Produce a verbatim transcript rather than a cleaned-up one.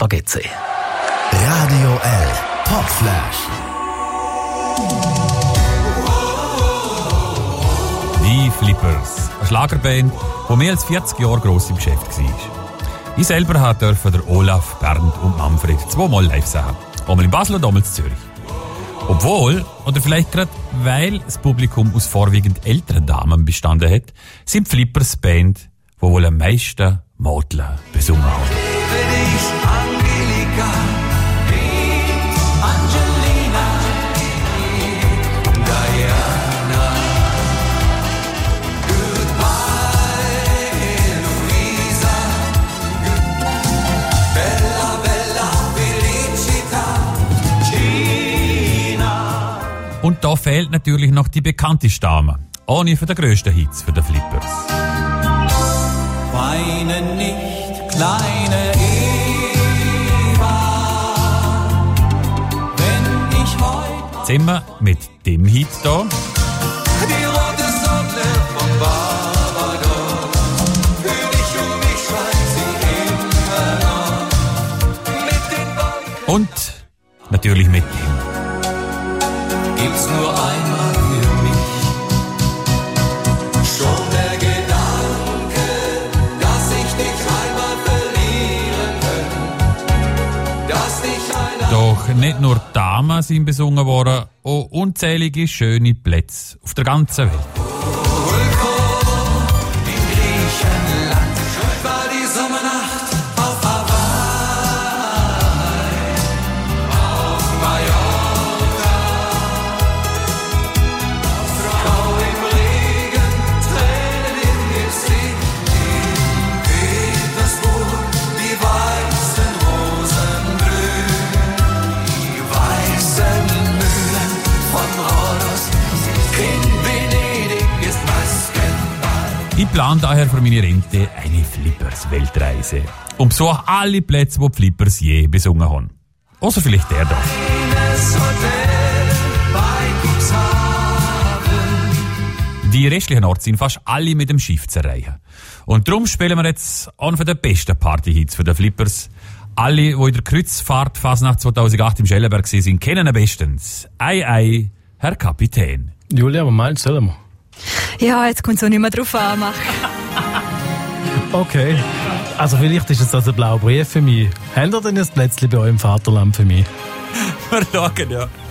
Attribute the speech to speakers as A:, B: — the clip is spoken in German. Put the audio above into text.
A: G C. Radio L Popflash.
B: Die Flippers, eine Schlagerband, die mehr als vierzig Jahre gross im Geschäft war. Ich selber durfte der Olaf, Bernd und Manfred zweimal live sehen. Einmal in Basel und einmal in Zürich. Obwohl, oder vielleicht gerade weil das Publikum aus vorwiegend älteren Damen bestanden hat, sind die Flippers Band, die wohl am meisten Modler besungen haben.
C: Liebe dich, Angelika, Angelina, Diana. Goodbye, Luisa. Bella, bella, felicita, Gina.
B: Und da fehlt natürlich noch die bekannteste Dame. Eine von den grössten Hits für die Flippers.
C: Weine nicht, kleine Eva, wenn ich heute
B: Zusammen mit dem Hit hier.
C: die rote Sonne vom Barbados für dich und mich scheint sie immer noch. Mit den Wolken
B: Und natürlich mit dem.
C: gibt's nur einmal für mich. Schon der Gedanke, dass ich dich einmal verlieren könnte, dass dich einer
B: Doch nicht nur Damen sind besungen worden, auch unzählige schöne Plätze auf der ganzen Welt.
C: in Griechenland war die Sommernacht auf Hawaii, auf Mallorca, Frau im Regen, Tränen im Gesicht, in Petersburg die weißen Rosen blühen, die weißen Mühlen von Rhodos, in Venedig ist Maskenball.
B: Ich plane daher für meine Rente eine Flippers-Weltreise und besuche alle Plätze, wo die Flippers je besungen haben. Außer vielleicht der da.
C: Eines Hotel bei Cuxhaven.
B: Die restlichen Orte sind fast alle mit dem Schiff zu erreichen. Und darum spielen wir jetzt einen der besten Party-Hits für die Flippers. Alle, die in der Kreuzfahrt Fasnacht zweitausendacht im Schellenberg waren, kennen ihn bestens. Ei, ei, Herr Kapitän.
D: Julia, aber meinst du, sollen wir?
E: Ja, jetzt kommt es auch nicht mehr drauf an. Mach.
D: Okay. Also vielleicht ist es das ein blauer Brief für mich. Habt ihr denn ein Plätzchen bei eurem Vaterland für mich?
B: Wir schauen, ja.